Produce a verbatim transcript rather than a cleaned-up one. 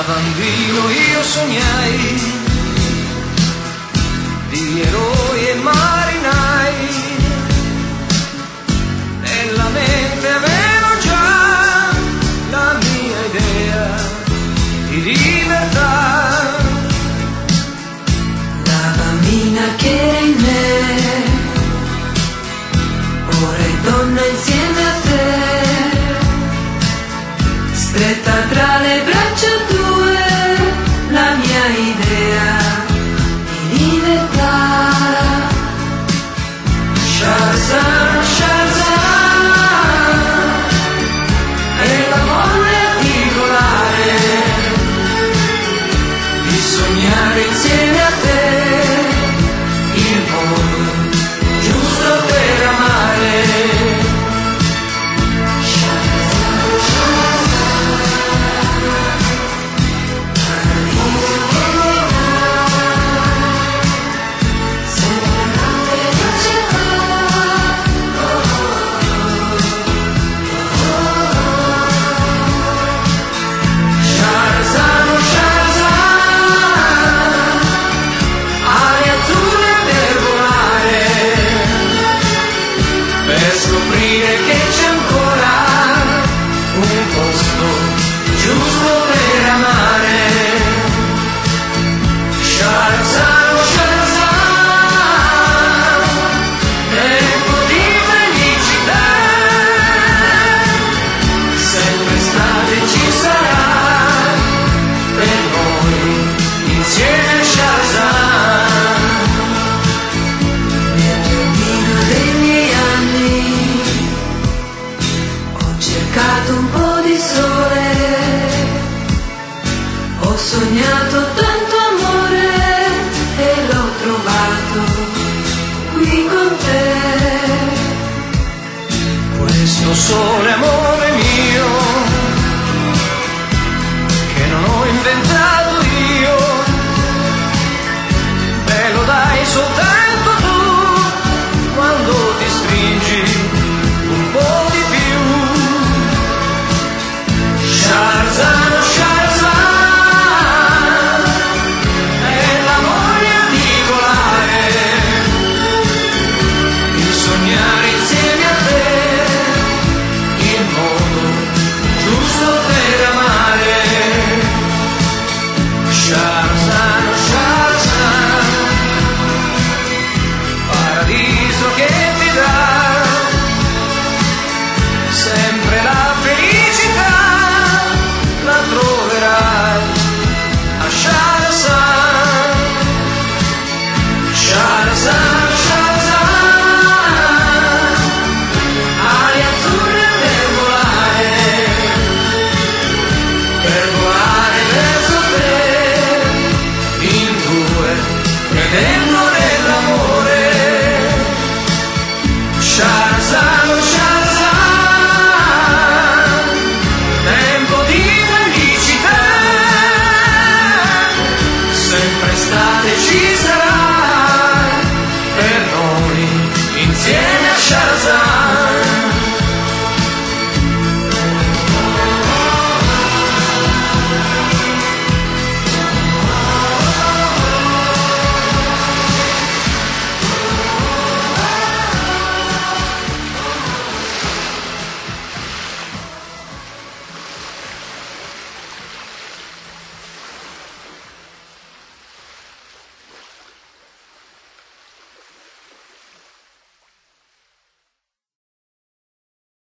Da bambino io sognai di eroi e marinai, nella mente avevo già la mia idea di libertà. La bambina che era in me, ora è donna insieme a te, stretta tra le braccia tue, la mia idea di libertà. Shazam, Shazam, è la voglia di volare, di sognare insieme a te il mondo giusto per amare. Scoprire che c'è ancora un posto giusto per amare. Shazam, Shazam, tempo di felicità, sempre strade ci sarà per noi insieme. Shazam, nel giardino dei miei anni ho cercato un po' di sole, ho sognato tanto amore e l'ho trovato qui con te. Questo sole amore mio che non ho inventato